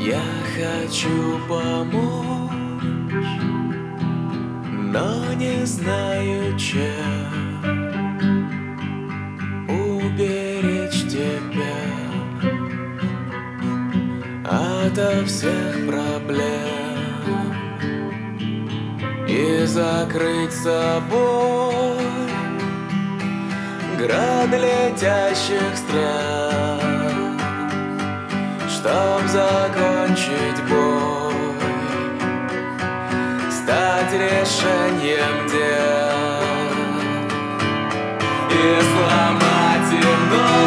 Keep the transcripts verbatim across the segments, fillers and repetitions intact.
Я хочу помочь, но не знаю, чем уберечь тебя ото всех проблем и закрыть собой град летящих стран. Чтоб закончить бой, стать решением дел и сломать им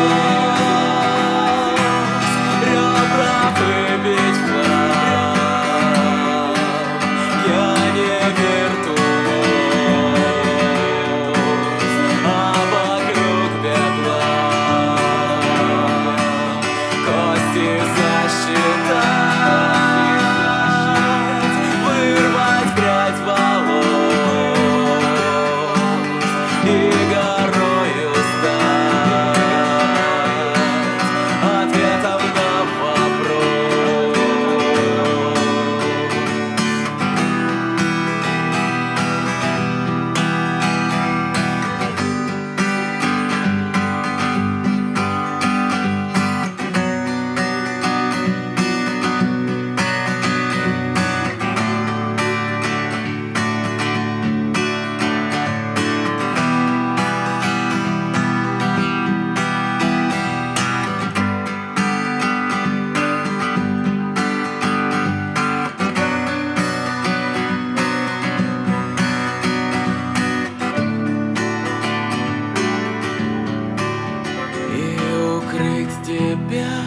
нос, ребра выбить в хлам. Я не виртуоз, а вокруг пепла, кости засчитать, вырвать прядь волос и горою стать ответом на вопрос. Тебя,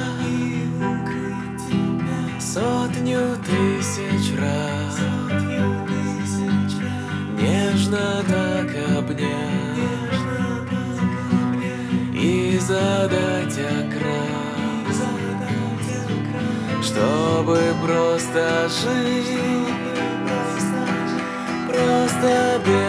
сотню тысяч раз, нежно так обнять и задать окрас, чтобы просто жить, просто без